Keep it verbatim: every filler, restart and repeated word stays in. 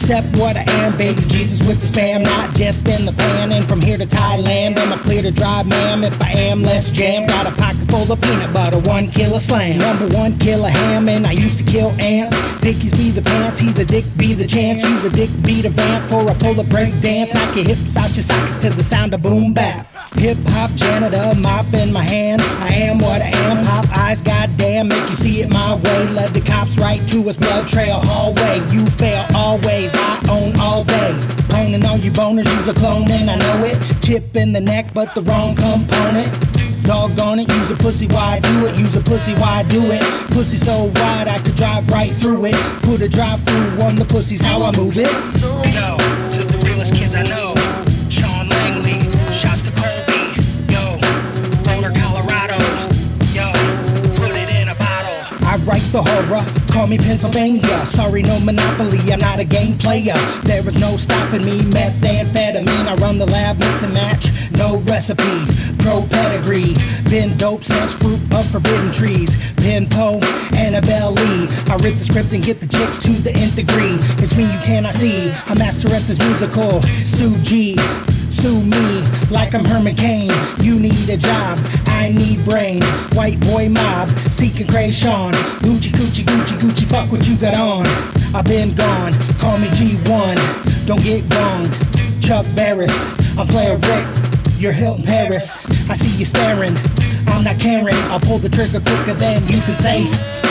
accept what I am, baby Jesus with the spam, not just in the pan. And from here to Thailand, am I clear to drive, ma'am? If I am, let's jam. Got a pocket full of peanut butter, one killer slam. Number one killer ham, and I used to kill ants. Dickies be the pants, he's a dick, be the chance. Use a dick, be the vamp for a pull break dance. Knock your hips out your socks to the sound of boom bap. Hip hop janitor, mop in my hand. I am what I am, pop eyes, goddamn, make you see it my way. Led the cops right to us, blood trail hallway. You fail always, I own all day. Poning all you boners, use a clone and I know it. Chip in the neck, but the wrong component. Doggone it, use a pussy, why do it? Use a pussy, why do it? Pussy so wide I could drive right through it. Put a drive through on the pussy's how I move it. Yo, to the realest kids I know, Sean Langley, shots to Colby. Yo, Boulder, Colorado. Yo, put it in a bottle. I write the horror, call me Pennsylvania. Sorry, no monopoly, I'm not a game player. There is no stopping me, methamphetamine. I run the lab, mix and match, no recipe. Pro pedigree, been dope since fruit of forbidden trees. Pin Poe, Annabelle Lee. I rip the script and get the chicks to the nth degree. It's me you cannot see, a master at this musical. Sue G, sue me like I'm Herman Cain. You need a job, I need brain. White boy mob, seeking Krayshawn. Gucci, Gucci, Gucci, Gucci, fuck what you got on. I've been gone, call me G one. Don't get gonged, Chuck Barris. I'm Flair Rick, you're Hilton Paris. I see you staring, I'm not caring. I'll pull the trigger quicker than you can say.